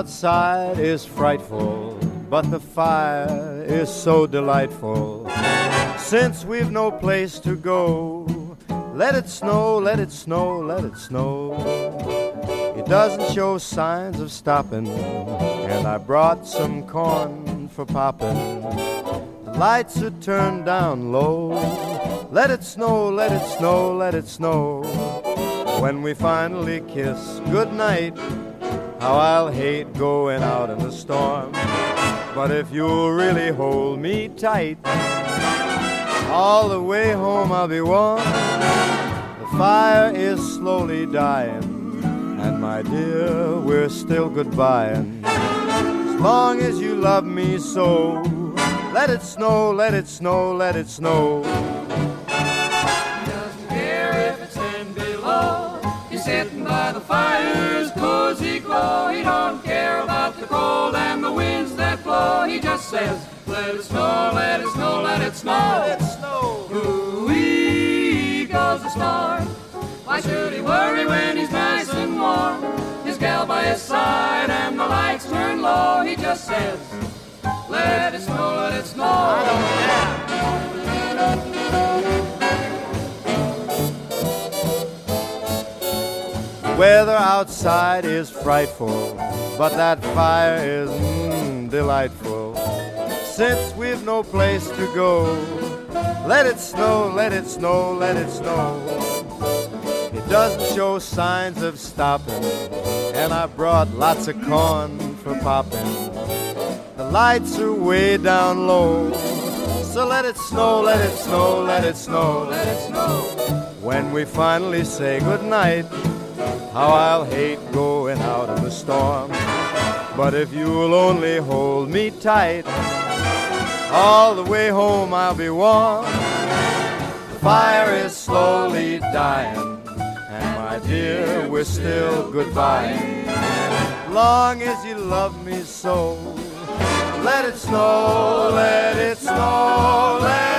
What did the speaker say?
outside is frightful, but the fire is so delightful. Since we've no place to go, let it snow, let it snow, let it snow. It doesn't show signs of stopping, and I brought some corn for popping. The lights are turned down low. Let it snow, let it snow, let it snow. When we finally kiss goodnight, how I'll hate going out in the storm. But if you'll really hold me tight, all the way home I'll be warm. The fire is slowly dying, and my dear, we're still goodbying. As long as you love me so, let it snow, let it snow, let it snow. He doesn't care if it's 10 below. He's sitting by the fire's cozy glow. He don't care about the cold and the winds that blow. He just says, let it snow, let it snow, let it snow. Let it snow. Ooh-wee goes the star. Why should he worry when he's nice and warm? His gal by his side and the lights turn low. He just says, let it snow, let it snow. I don't care. The weather outside is frightful, but that fire is delightful. Since we've no place to go, let it snow, let it snow, let it snow. It doesn't show signs of stopping, and I brought lots of corn for popping. The lights are way down low, so let it snow, let it snow, let it snow, let it snow. When we finally say goodnight, how I'll hate going out in the storm. But if you'll only hold me tight, all the way home I'll be warm. The fire is slowly dying, and my dear, we're still goodbying. Long as you love me so, let it snow, let it snow, let